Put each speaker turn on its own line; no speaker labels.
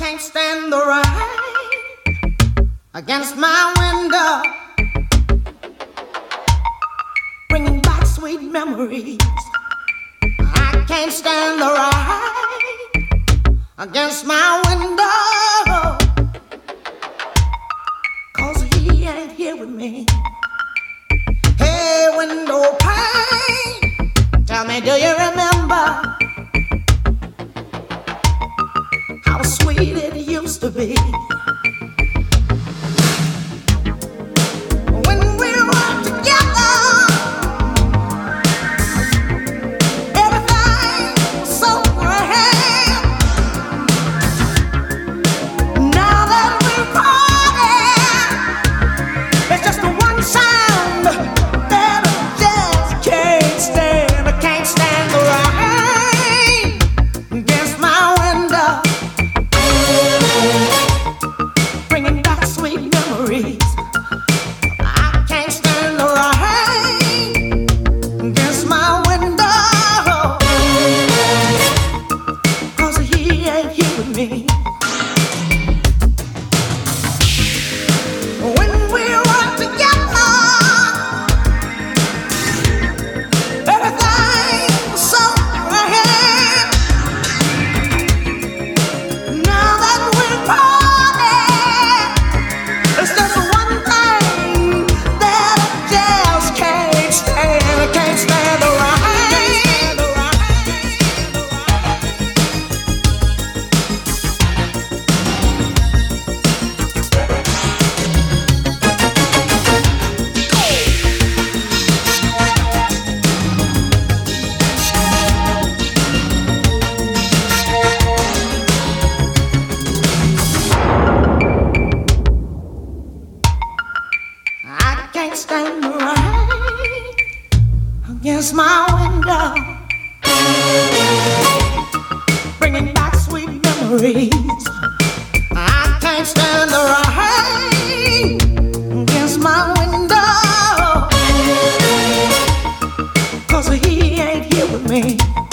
can't stand the rain against my window, bringing back sweet memories. I can't stand the rain against my window, 'cause he ain't here with me. Hey, window pane, tell me, do you remember how sweet it used to be? When we were together, everything was so grand. Now that we're parted, it's just the one sound that I just can't stand. I can't stand the rain against my window, bringing back sweet memories. I can't stand the rain against my window, 'cause he ain't here with me. When we were together, everything was so grand. Now that we're parted, it's just one thing that I just can't stand. I can't stand the rain. I can't stand the rain against my window, bringing back sweet memories. I can't stand the rain against my window, 'cause he ain't here with me.